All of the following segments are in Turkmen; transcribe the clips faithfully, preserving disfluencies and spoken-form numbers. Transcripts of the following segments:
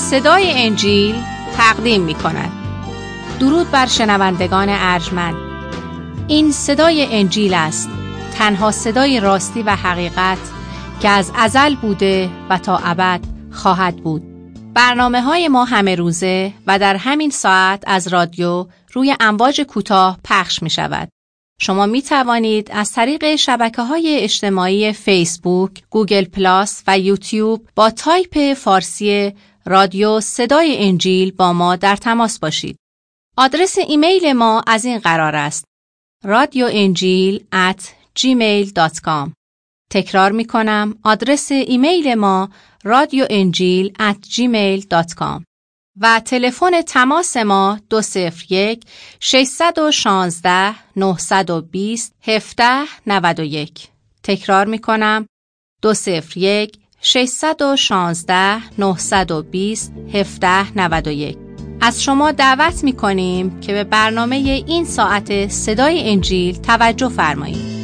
صدای انجیل تقدیم می کند. درود بر شنوندگان ارجمند. این صدای انجیل است، تنها صدای راستی و حقیقت که از ازل بوده و تا ابد خواهد بود. برنامه های ما همه روزه و در همین ساعت از رادیو روی امواج کوتاه پخش می شود. شما می توانید از طریق شبکه‌های اجتماعی فیسبوک، گوگل پلاس و یوتیوب با تایپ فارسی رادیو صدای انجیل با ما در تماس باشید. آدرس ایمیل ما از این قرار است: رادیو انجیل ات جیمیل دات کام. تکرار می کنم، آدرس ایمیل ما رادیو انجیل ات جیمیل دات کام و تلفن تماس ما دو صفر یک ششصد و شانزده نهصد و بیست هفده نود و یک. تکرار می کنم، دو صفر یک ششصد و شانزده نهصد و بیست هفده نود و یک. از شما دعوت می کنیم که به برنامه این ساعت صدای انجیل توجه فرمایید.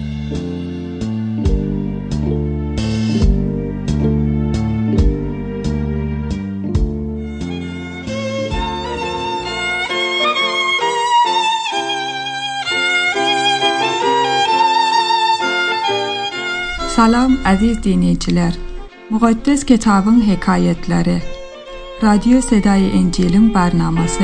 Salam aziz dinleyiciler. Muqaddes kitabın hekayetleri. Radyo Sedai Encil'in barnaması.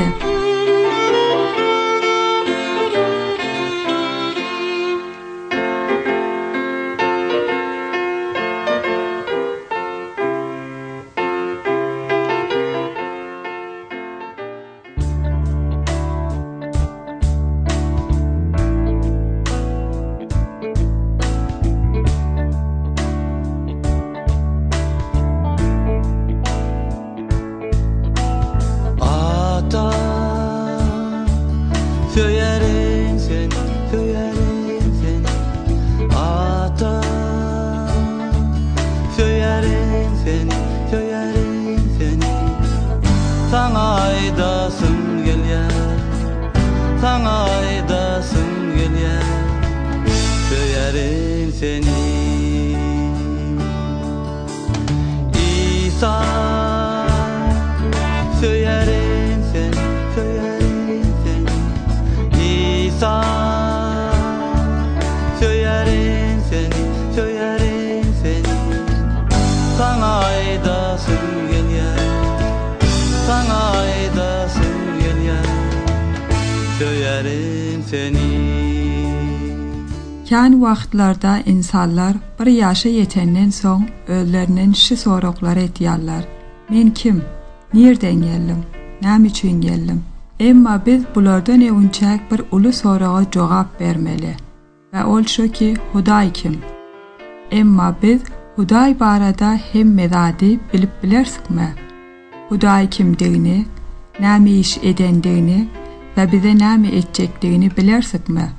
Kən vaxtlarda insanlar bir yaşa yetəndən son özlərindən şu soruqları ediyarlar. Men kim? Nereden geldim? Nam üçün geldim? Emma biz bulardan öncək bir ulu soruğa cavab vermeli. Və ol şu ki, Huday kim? Emma biz Huday barədə hem mezadi bilib bilərsikmi? Huday kimdigini, nam iş edəndigini və bizə nam edəcəkdigini bilərsikmi?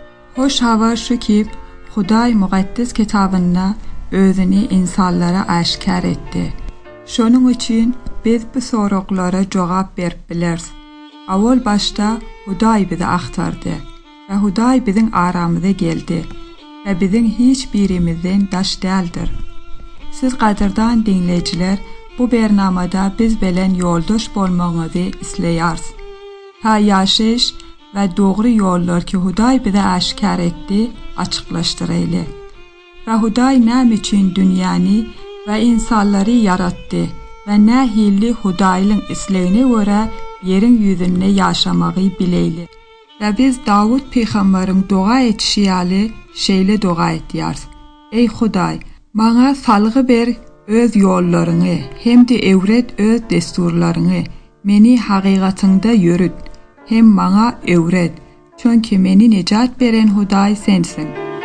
Hoş hava şu ki, Huday Muqaddes kitabında özünü insanlara aşkar etti. Şunun için biz bu soruqlara cevap verip biliriz. Avval başta Huday bizi axtardı ve Huday bizim aramıza geldi ve bizim hiçbirimizden daş değildir. Siz qadirdan dinleyiciler, bu bernamada biz bilen yoldaş bolmağınızı isleyarız. Ta yaşayış ve doğru yollar ki Huday bize aşkar etti, açıklaştıraylı. Ve Huday ne için dünyanı ve insanları yarattı ve ne hilli Huday'ın isleğine göre yerin yüzünde yaşamağı bileyli. Ve biz Davud peygamberin dua etişiyalı şeyle dua etiyarız. Ey Huday, bana salgı ver öz yollarını, hem de evret öz desturlarını, meni hakikatinde yürüt. Hem bana öğret, çünkü beni necat veren Huday sensin.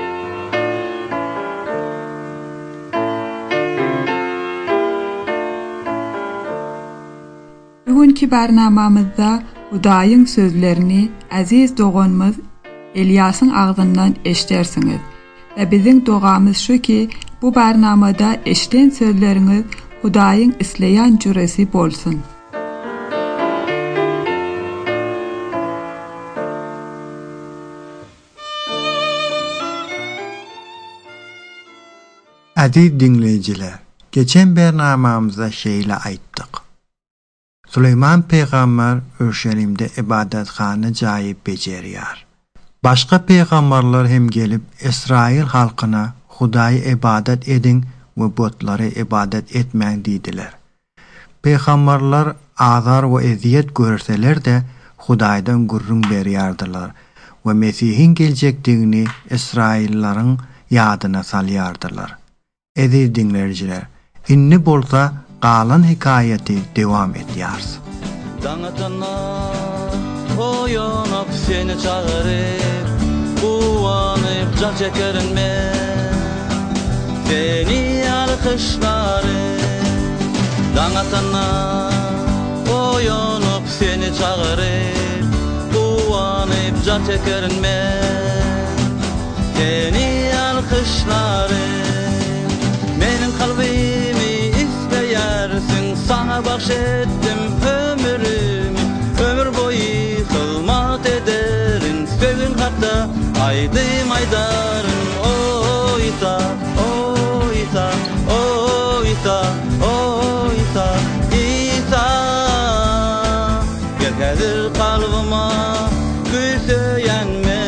Bugünkü barnamamızda Huday'ın sözlerini aziz doğanımız İlyas'ın ağzından eşitersiniz. Ve bizim duamız şu ki, bu barnamada eşiten sözleriniz Huday'ın isleyen cüresi bolsun. Aziz dinleyiciler, geçen bernamamızda şeyle ayttık. Süleyman peygamber Örşelim'de ibadethane jayı beceriyar. Başka peygamberler hem gelip İsrail halkına Hudaýy ibadet edin ve botlara ibadet etmeň diýdiler. Peygamberler azar we eziyet görseler de Hudaýdan gurrun berýärdiler we Mesihin geljekdigini İsraillerin ýadyna salýardylar. Ezi dinlerjiler, inni bolsa galan hikayeti devam etýär. Daňatana oýanyp seni çağırıp, uwanyp jan çekerin men, seni alkışlarım. Daňatana oýanyp seni çağırıp, uwanyp jan çekerin men, seni alkışlarım. Menin kalbimi isteýärsiň, sana bagşetdim ömrümi, ömür boyu hılmat ederin, sevin hatta aydym aydarın. Oyta, oyta, oyta, oyta, İsa, gel gelir kalbıma güýseýänme.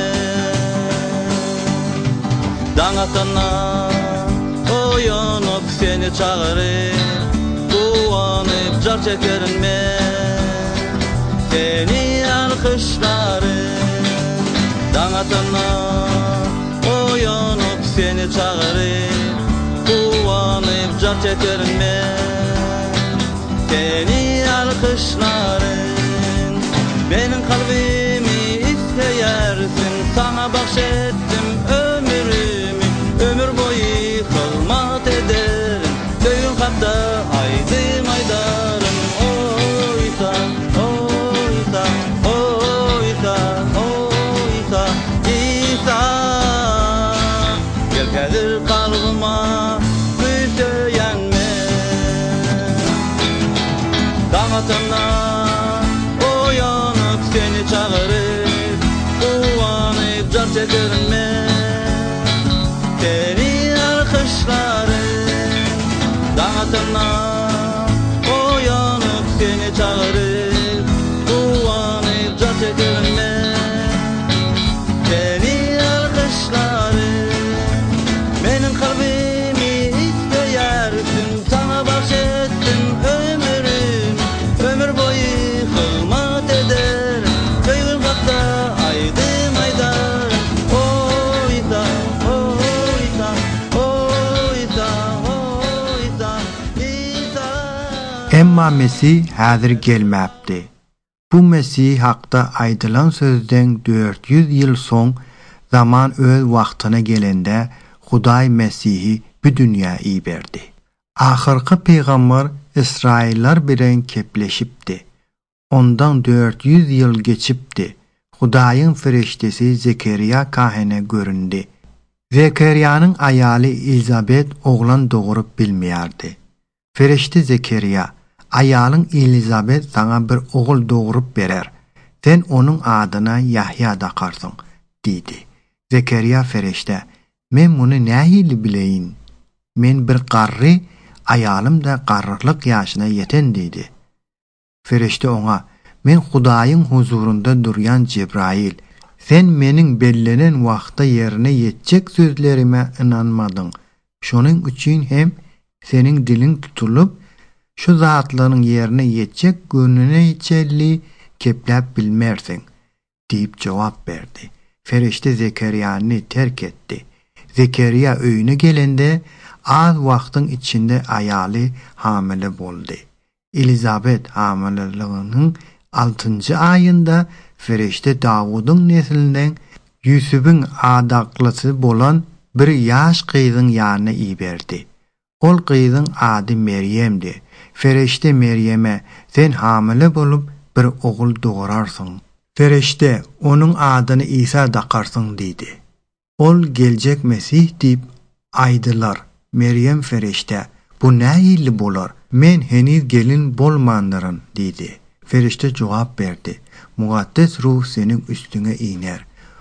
Daňatana oýanyp seni çağırıp, uwanyp jar çekerin men, seni alkışlarım. Daňatana oýanyp seni çağırıp, uwanyp jar çekerin men, seni alkışlarım. Menin kalbimi isteýärsiň, sana bagşetdim ömrümi, ömür boyu hılmat ederim, söýün hatta aydym aydarım. Oyta, oyta, oyta, oyta, İsa, gel gelir kalbıma güýseýänme. Daňatana oýanyp seni çağırıp, uwanyp jar çekerin men, seni alkışlarım. Daňatana oýanyp seni çağırıp, uwanyp jar çekerin men, seni alkışlarım. Menin kalbimi isteýärsiň, sana bagşetdim ömrümi, ömür boyu hılmat ederim, söýün hatta aydym aydarım. Oyta, oyta, oyta, oyta, İsa. Emma Mesih häzir gelmäpdi. Bu Mesih hakda aydylan sözden dört yüz ýyl soň zaman öz wagtyna gelende Hudaý Mesihi bu dünýäi berdi. Ahyrky peýgamber İsrailler bilen kepleşipdi. Ondan dört yüz ýyl geçipdi. Hudaýyň fereştesi Zekeriya kahine göründi. Zekeriýanyň aýaly Elizabet oglan doğurup bilmeýärdi. Fereşte Zekeriya, aýalyň Elizabet sana bir ogul doğurup berer. Sen onun adyna Yahya dakarsyň, diýdi. Zekeriya fereşte, men muny nähili bileýin? Men bir garry, aýalym da garrylyk ýaşyna ýeten diýdi. Fereşte oňa, men Hudaýyň huzurunda durýan Jibrail, sen meniň bellenen wagtda ýerine ýetjek sözlerime inanmadyň. Şonuň üçin hem seniň dilin tutulup, şu zatlaryň ýerine ýetjek gününe ýetjeli kepläp bilmersiň, diýip jogap berdi. Fereşte Zekeriýany terk etdi. Zekeriya öýüne gelende az wagtyň içinde aýaly hamile boldy. Elizabet hamileliginiň altynjy aýynda fereşte Davudyň neslinden Ýusubyň adaklasy bolan bir ýaş gyzyň ýanyna iberdi. Ol gyzyň ady Meryemdi. Fereşte Meryeme, sen hamile bolup bir ogul doğurarsyň. Fereşte onun adyny İsa dakarsyň diýdi. Ol geljek Mesih diýip aýdylar. Meryem fereşte, bu näýili bolar? Men heniz gelin bolmandyryn diýdi. Fereşte jogap berdi. Muqaddes ruh seniň üstüňe iner.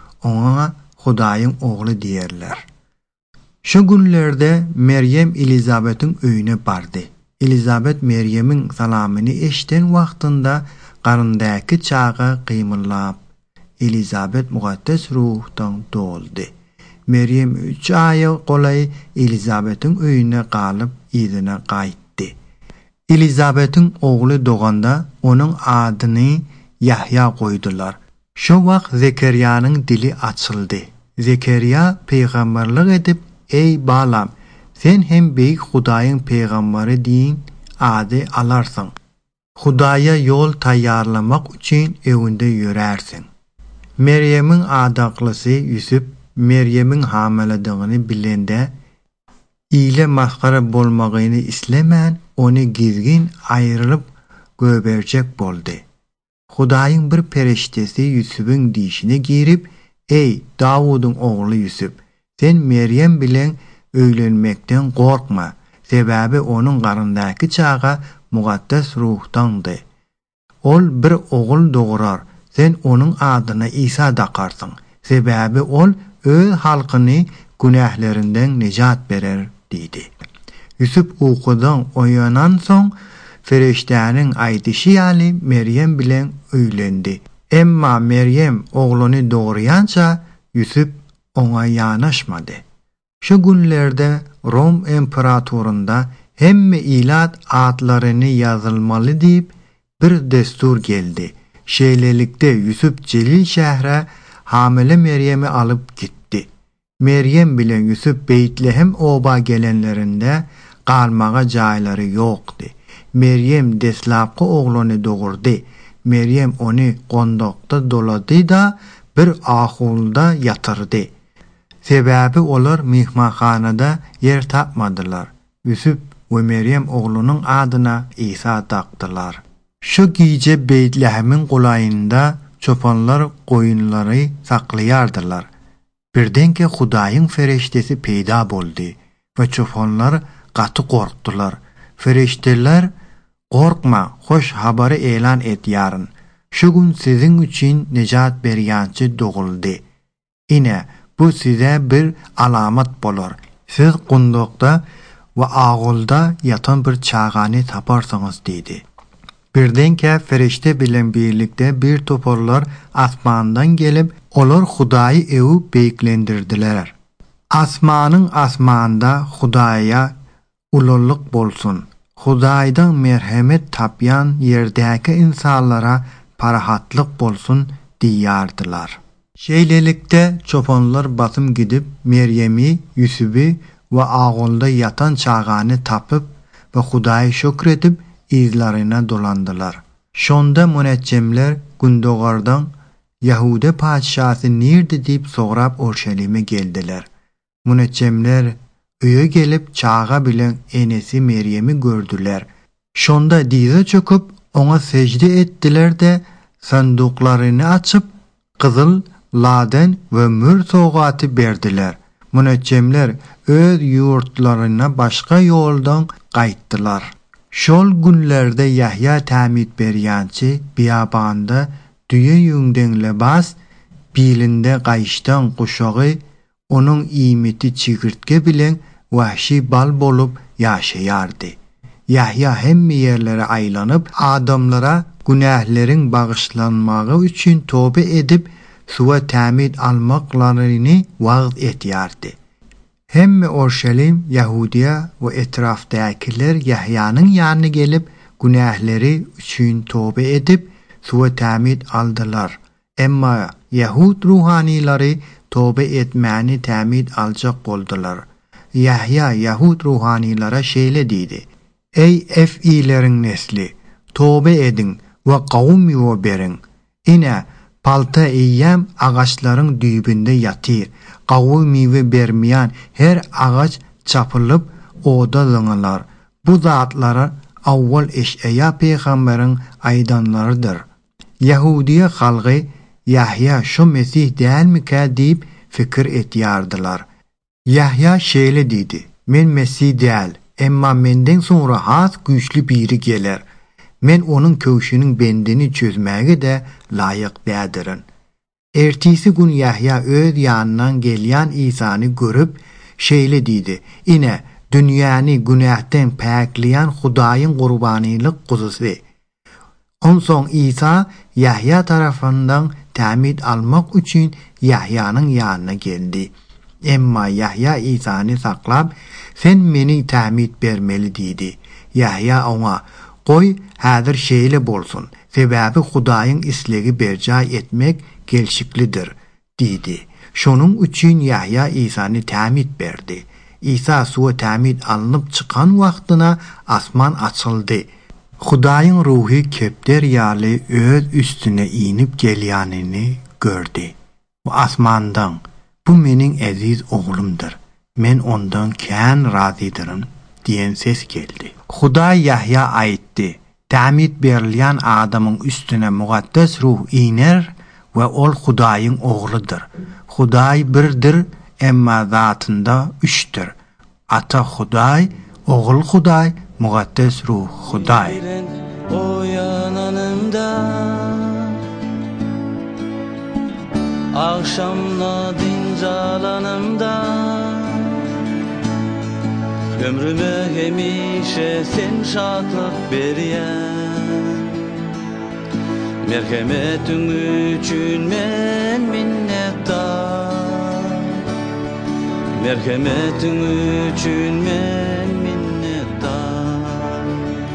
Oňa Hudaýyň ogly diýerler. Şu günlerde Meryem Elizabetin öýüne bardy. Elizabet Meryem'in salamını eşten wagtynda garyndaky çağa qymyllap, Elizabet mugaddes ruhdan doldy. Meryem üç ay golay Elizabet'in öýüne galyp ýerine gaýtdy. Elizabet'in ogly doganda onun adyny Yahya goýdular. Şo wagt Zekeriýanyň dili açyldy. Zekeriya peýgamberlik edip, "Ey balam, sen hem beýik Hudaýyň peýgamberi diýin ady alarsyň. Hudaýa ýol taýýarlamak üçin öwünde ýörärsiň." Meryem'in adaklysy Yusuf Meryem'in hamilediğini bilende ile maskara bolmagyny islemän onu gizgin aýrylyp göberjek boldy. Hudaýyň bir pereştesi Yusuf'un diýişine girip, "Ey Davudyň ogly Yusuf, sen Meryem bilen öýlenmekden gorkma. Sebäbi onuň garyndaky çağa mugaddes ruhdandy. Ol bir ogul dogurar. Sen onuň adyna İsa dakarsyň. Sebäbi ol öz halkyny günählerinden nejat berer" diýdi. Yusuf ukudan oýanan soň feriştäniň aýdyşy ýaly Meryem bilen öýlendi. Emma Meryem ogluny dogurýança Yusuf oňa ýanaşmady. Şu günlerde Rom imperatorunda hemme ilat adlaryny ýazylmaly diýip bir destur geldi. Şeýlelikde Yusuf Celil şähre hamile Meryem'i alıp gitti. Meryem bilen Yusuf Beytlehem oba gelenlerinde galmaga jaýlary ýokdy. Meryem deslapky ogluny dogurdy. Meryem onu gondokda dolady da bir ahulda yatırdı. Sebäbi olar mihmanhanada yer tapmadylar. Yusuf we Meryem oglunyň adyna İsa takdylar. Şu gece Beytlehem'in golayynda çopanlar goýunlary saklaýardylar. Birdenke Hudaýyň fereştesi peýda boldy we çopanlar gaty gorkdylar. Fereşteler, "Gorkma, hoş habary elan et ýaryn. Şu gün siziň üçin nejat berýänçi doguldy. Ine bu size bir alamat bolar. Siz gundokda we agulda yatan bir çağany taparsyňyz" diýdi. Birdenke ferişte bilen birlikde bir toporlar asmandan gelip olar Hudaýy ewi beýiklendirdiler. Asmanyň asmanda Hudaýa ululuk bolsun. Hudaýdan merhemet tapyan yerdäki insanlara parahatlyk bolsun diýýärdiler. Şeýlelikde çopanlar batym gidip Meryem'i, Yusuf'y we agulda yatan çağany tapyp we Hudaýy şükredip izlerine dolandılar. Şonda münejjemler gündogardan Yahuda padşasy nerede diýip sorap Orşalim'e geldiler. Münejjemler öýe gelip çağa bilen enesi Meryem'i gördüler. Şonda dize çöküp ona secde ettiler de sanduklaryny açıp kızıl, laden ve mür soğatı berdiler. Münejjemler öz ýurtlaryna başga ýoldan gaýtdylar. Şol günlerde Yahya tämid berýänçi biýabanda düýe ýüňden lebas, bilinde gaýşdan kuşagy, onuň iýmiti çigirtke bilen wahşy bal bolup ýaşaýardy. Yahya hemme yerlere aýlanyp adamlara günähleriň bagyşlanmagy üçin tobe edip suwa tämid almaklaryny wagt etýärdi. Hemme Orşalim, Yahudiya we etrafdakiler Yahyanyň ýanyna gelip günähleri üçin tobe edip suwa tämid aldylar. Emma Yahud ruhanilary tobe etmäni tämid aljak boldular. Yahya Yahud ruhanilara şeýle diýdi: "Ey efileriň nesli, tobe edin we gawm ýo berin. Ine palta eýýäm agaçlaryň düýbünde ýatyr. Gawy miwe bermeýän her agaç çapylyp oda zyňylar. Bu zatlara awwal Eşeýa peýgamberiň aýdanlarydyr." Yahudiýa halgy Yahya şu Mesih dälmika diýip fikir etýärdiler. Yahya şeýle diýdi: "Men Mesih däl, emma menden soňra has güýçli biri geler. Men onuň köşüniň bendini çözmäge de laýyk dädirin." Ertisi gün Yahya öz ýanynan gelýän İsany görüp şeýle diýdi: "Ine dünýäni günahdan pakleyen Hudaýyň gurbanylyk guzusy. Onsoň İsa Yahya tarafından tämid almak üçin Yahyanyň ýanyna geldi. Emma Yahya İsa'ny saklap, sen meni tämid bermeli diýdi. Yahya oňa, goý häzir şeýle bolsun, sebäbi Hudaýyň islegi berjay etmek gelşiklidir diýdi. Şonuň üçin Yahya İsa'ny tämid berdi. İsa suwa tämid alınıp çykan wagtyna asman açyldy. Hudaýyň ruhy kepder ýaly öz üstüne inip gelýänini gördi. Bu asmandan, bu meniň eziz oglumdur. Men ondan kän razydyrum diýen ses geldi. Hudaý Yahya aýtdy. Tämid berilýän adamyň üstüne muqaddas ruh iner we ol Hudaýyň ogludur. Hudaý birdir, emma zatynda üçdür. Ata Hudaý, ogul Hudaý, muqaddas ruh Hudaý. Oyananımda akşamla dincalanımda ömrüme hemişe sen şadlık berýän. Merhemetün üçün men minnetdar, merhemetün üçün men minnetdar.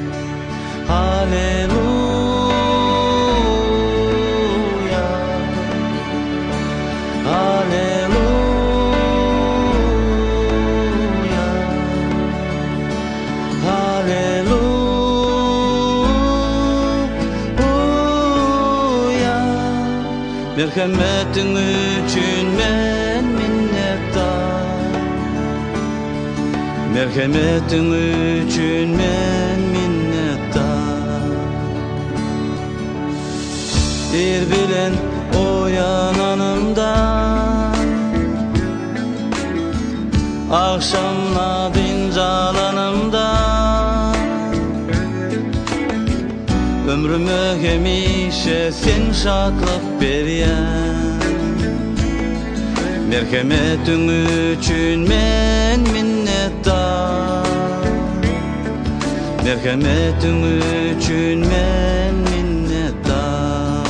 Halleluya, halleluya, halleluya. Merhemetin üçün men minnetdar, merhemetin üçün men minnetdar. Bir bilen oyananımda akşamla dincalanımda ömrüme hemişe sen şadlık berýän. Merhemetin üçün men minnetdar, merhemetin üçün men minnetdar.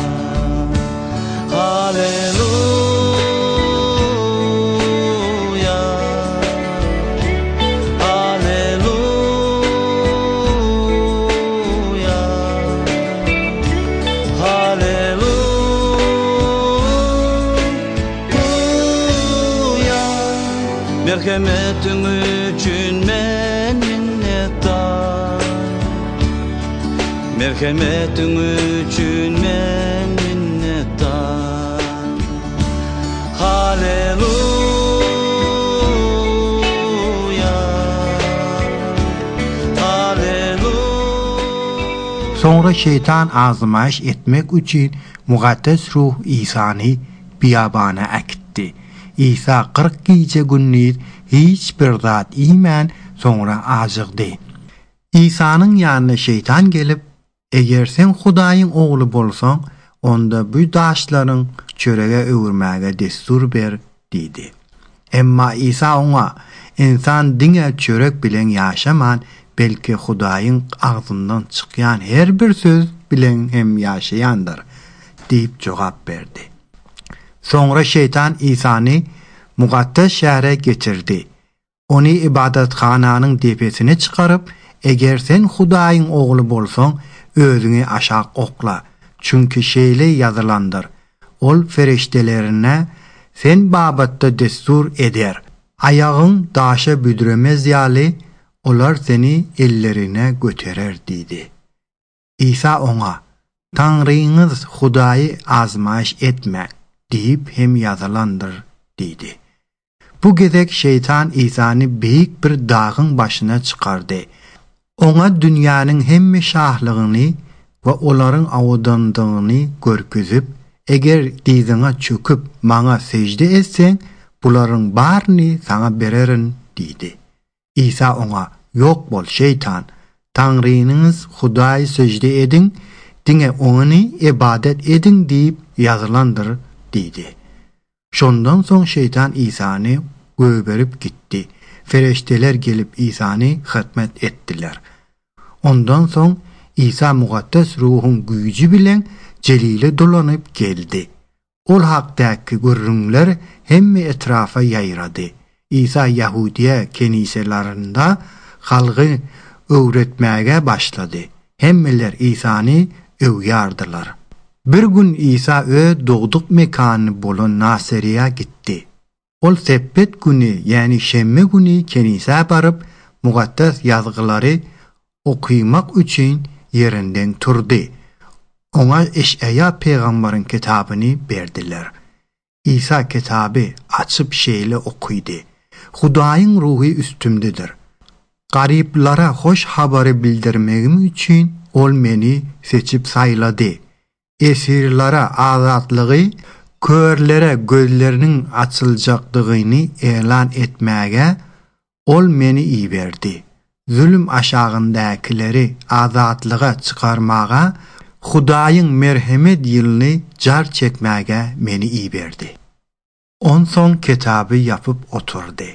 Halleluya, halleluya, halleluya. Merhemetin üçün men minnetdar, merhemetin üçün men minnetdar. Halleluya, halleluya. Sonra şeytan azmaş etmek üçün muqaddas ruh İsa'ny biyabana akitdi. İsa kırk gece günlük hiç bir zat iman sonra azıqdy. İsa'nın yanına şeytan gelip, eger sen Hudaýyň ogly bolsaň, onda bu daşlaryň çörege öwürmäge destur ber diýdi. Emma İsa oňa, insan diňe çörek bilen ýaşaman, belki Hudaýyň agzyndan çykýan her bir söz bilen hem ýaşaýandyr diýip jogap berdi. Sonra şeytan İsa'ny muqaddas şähere geçirdi. Onu ibadethananyň depesine çıkarıp, eger sen Hudaýyň ogly bolsaň, özüňi aşak okla. Çünkü şeýle ýazylandyr. Ol feriştelerine sen babatda destur eder. Ayagyň daşa büdüremez ýaly, olar seni ellerine göterer diýdi. İsa oňa, Tanryňyz Hudaýy azmaş etmek diýip hem ýazylandyr diýdi. Bu gezek şeytan İsa'ny beýik bir dagyň başyna çykardy. Oňa dünýäniň hemme şahlygyny we olaryň awdandygyny görkezip, eger diýdiňe çöküp maňa secde etseň, bularyň baryny saňa bererin diýdi. İsa oňa, ýok bol şeytan, Tanryňyz Hudaýy secde edin, diňe ony ibadet edin diýip ýazylandyr diýdi. Şondan soň şeytan İsa'ny göberip gitdi. fereşteler gelip İsa'nı hizmet ettiler. Ondan soň İsa mugaddes ruhun güýji bilen celile dolanyp geldi. Ol hakdaky görrüňler hemme etrafa ýaýrady. İsa Yahudiýa keniselerinde halgy öwretmäge başlady. Hemmeler İsa'ny öwýardylar. Bir gün İsa ö dogduk mekany bolan Naseriýa gitdi. Ol seppet günü, yani şemme günü kenise barıp mugaddes yazgylary okuymak üçin yerinden turdy. Ona Eş'aya peygamberin kitabını berdiler. İsa kitabı açıp şeýle okuydy. Hudaýyň ruhy üstümdedir. Gariplara hoş habary bildirmegim üçin ol meni seçip saýlady. Esirlara azatlygy, körlere gözlerinin açıljakdygyny elan etmäge ol meni iýberdi. Zulüm aşağındakileri azatlyga çykarmaga, Hudaýyň merhemet ýylyny jar çekmäge meni iýberdi. Onsoň kitabı yapıp oturdy.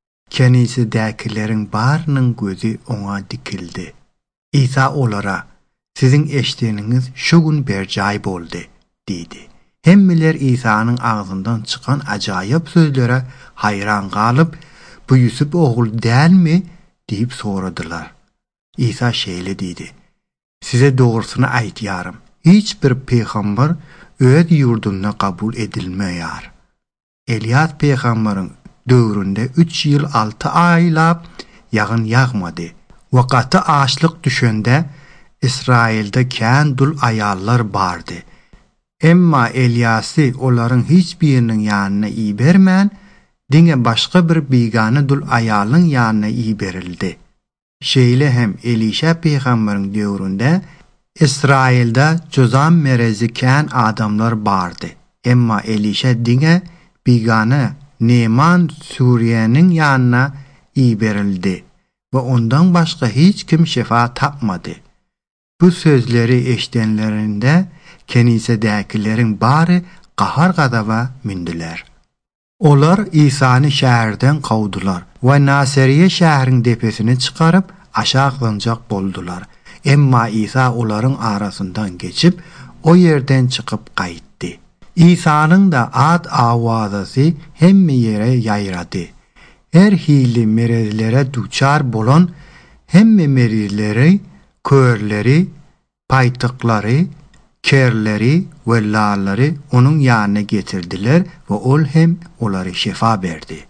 Kenisedäkilerin barynyň gözü oňa dikildi. İsa olara, "Sizin eşdeniňiz şu gün berjaý boldy" diýdi. Hemmeler İsa'nın ağzından çıkan acayip sözlere hayran kalıp, "Bu Yusuf oğul değil mi?" deyip soradılar. İsa şeýle diýdi: "Size doğrusunu aýtýarym. Hiç bir peygamber öz ýurduna kabul edilmeýär. Elias peygamberin döwründe üç ýyl altı aýlap ýagyn ýagmady. Wakaty açlyk düşende İsrailde kän dul ayallar bardy. Emma Eliasy olaryň hiç biriniň ýanyna iýbermän, diňe başga bir bigany dul ayalyň ýanyna iýberildi. Şeýle hem Elişa peýgamberiň döwründe İsrailde Jozam merezi kän adamlar bardy. Emma Elişa diňe bigany Neman Suriýanyň ýanyna iýberildi we ondan başga hiç kim şefa tapmady." Bu sözleri eşdenlerinde kenisedäkilerin bary qahar gadaba mindiler. Olar İsa'ny şäherden kawdular we Naseriýe şäheriniň depesine çykaryp aşaglanjak boldular. Emma İsa olaryň arasyndan geçip o yerden çykyp gaýtdy. İsa'nın da ad awazasy hemme ýere ýaýrady. Her hili merezlere duçar bolan hemme merizleri, körleri, paytıkları, kerleri ve lağları onun yanına getirdiler ve ol hem onları şefa verdi.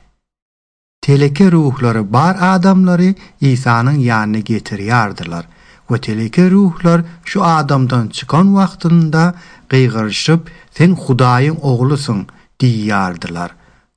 Teleke ruhları bar adamları İsa'nın yanına getiriyardılar ve teleke ruhlar şu adamdan çıkan vaktinde gıygırışıp "Sen Hudaýyň oğlusun" diýýardylar.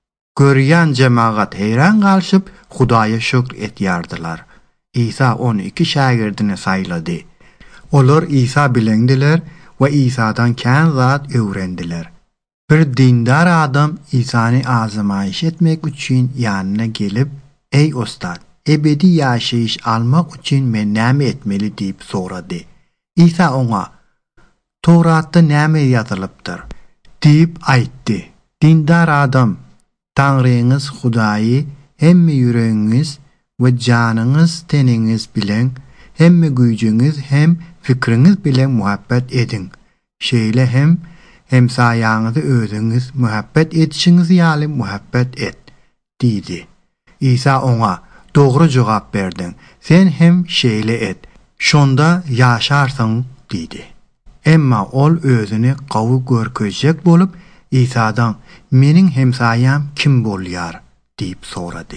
Görýän jemaat heyran galyşyp Hudaýa şükür etýärdiler. İsa on iki şagirdini saýlady. Olar İsa bilendiler we İsa'dan kän zat öwrendiler. Bir dindar adam İsa'ny azamaýyş etmek üçin ýanyna gelip, "Ey ustad, ebedi ýaşaýyş almak üçin men näme etmeli?" diýip sorady. İsa oňa, "Towratda näme ýazylypdyr?" diýip aýtdy. Dindar adam, "Taňryňyz Hudaýy hemme ýüregiňiz we janyňyz teniňiz bilen, hemme güýjüňiz hem fikriňiz bilen muhabbet edin. Şeýle hem hemsaýaňyzy özüňiz muhabbet etişiňiz ýaly muhabbet et" diýdi. İsa oňa, "Dogry jogap berdin. Sen hem şeýle et. Şonda ýaşarsyň" diýdi. Emma ol özüni gawy görkezjek bolup İsa'dan, "Meniň hemsaýam kim bolýar?" diýip sorady.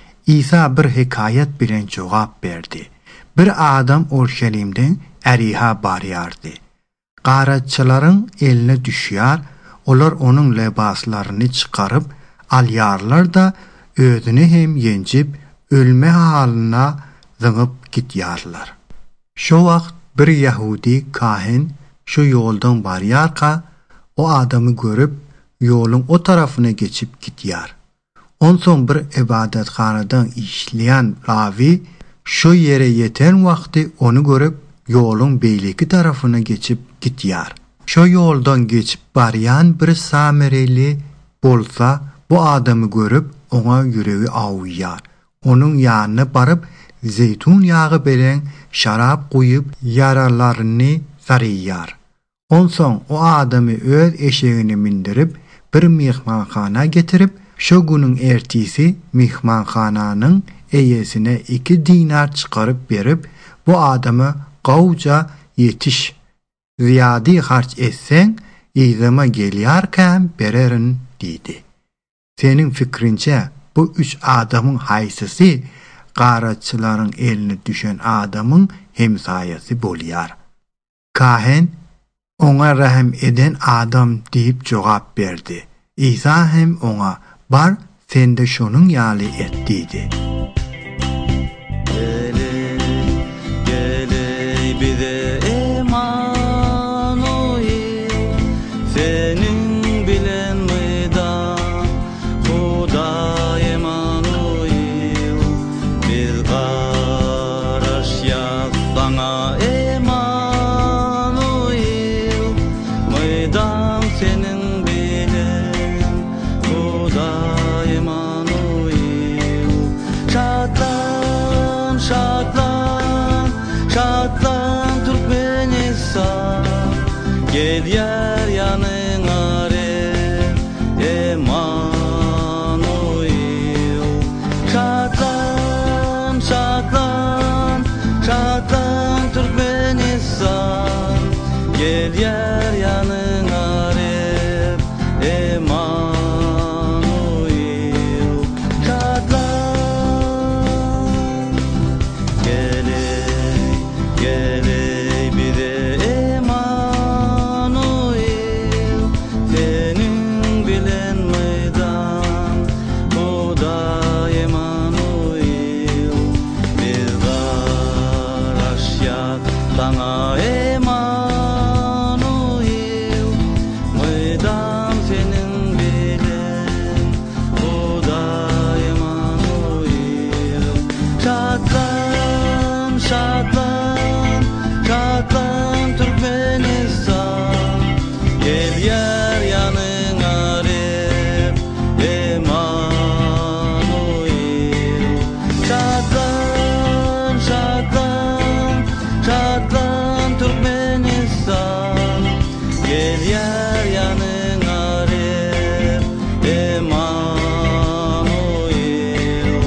İsa bir hekayet bilen jogap berdi. Bir adam Orşelimden Eriha barýardy. Garaççylaryň eline düşýär, olar onun lebaslaryny çykaryp alýarlar da özüni hem ýenjip ölme halyna zyňyp gitýärler. Şo wagt bir Yahudi kahin şu ýoldan barýarka, o adamy görüp ýoluň o tarafyna geçip gitýär. Onsoň bir ibadetxanadan işleyen ravi şu yere yeten wagty onu görüp ýoluň beýleki tarafyna geçip gitýär. Şu ýoldan geçip barýan bir Samereli bolsa bu adamy görüp oňa ýüregi awýar. onun yanına barıp zeytun yağı bilen şarap koyup yaralarını sarıyar. Onson o adamı öz eşeğine mindirip bir mihmanxana getirip şu günün ertisi mihmanxananın eyesine iki dinar çıkarıp verip bu adamı qavca yetiş ziyadi harç etsen izama geliyarken bererin dedi. Senin fikrince bu üç adamın haysısı qaraçıların eline düşen adamın hemsayesi boliyar. Kahen ona rahim eden adam deyip cevap verdi. İsa hem ona bar sen de şunun yali et dedi. Gel yer yanına re Emanuel. Şatlan, şatlan, şatlan Türkmenistan. Gel yer yanına re Emanuel. Şatlan, geley, geley bir de sana Emanuel, meydan senin bilen, o da Emanuel. Şatlan, şatlan, şatlan Türkmenistan, gel yer yanına rep Emanuel. Şatlan, şatlan, şatlan Türkmenistan, gel yer yanına rep Emanuel.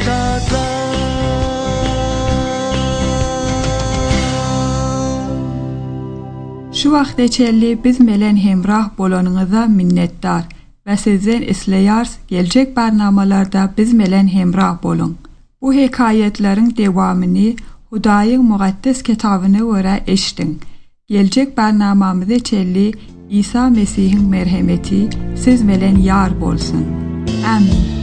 Şatlan. Şu vaqtçelli biz melen hemrah bolanyňyza minnetdar we sizden isleýärs geljek barnamalarda biz melen hemrah bolun. Bu hekayetleriň dewamyny Hudaýyň muqaddes kitabyna görä eşdiň. Geljek barnamamyzda çelli İsa Mesihiň merhemeti siz melen ýar bolsun. Amin.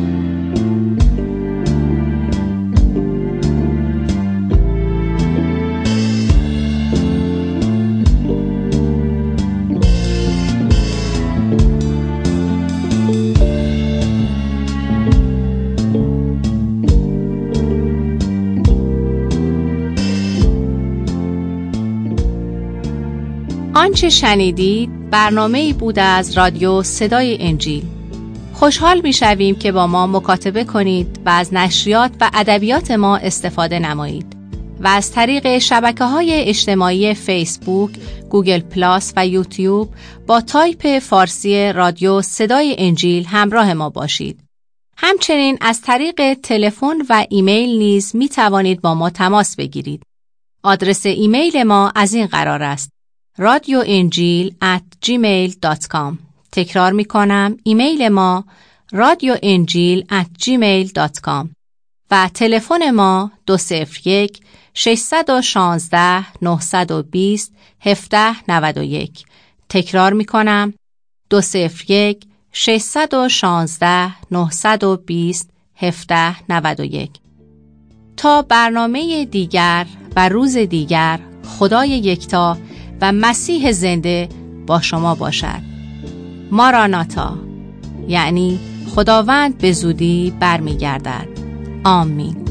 آنچه شنیدید برنامه‌ای بود از رادیو صدای انجیل. خوشحال می‌شویم که با ما مکاتبه کنید و از نشریات و ادبیات ما استفاده نمایید و از طریق شبکه‌های اجتماعی فیسبوک، گوگل پلاس و یوتیوب با تایپ فارسی رادیو صدای انجیل همراه ما باشید. همچنین از طریق تلفن و ایمیل نیز می‌توانید با ما تماس بگیرید. آدرس ایمیل ما از این قرار است: رادیو انجیل ات جیمیل دات کام. تکرار می کنم، ایمیل ما رادیو انجیل ات جیمیل دات کام و تلفن ما دو صفر یک شش یک شش نه دو صفر هفت نه یک. تکرار می کنم، دو صفر یک شش یک شش نه دو صفر هفت نه یک. تا برنامه دیگر و روز دیگر، خدای یکتا و مسیح زنده با شما باشد. ماراناتا، یعنی خداوند به زودی برمیگردد. آمین.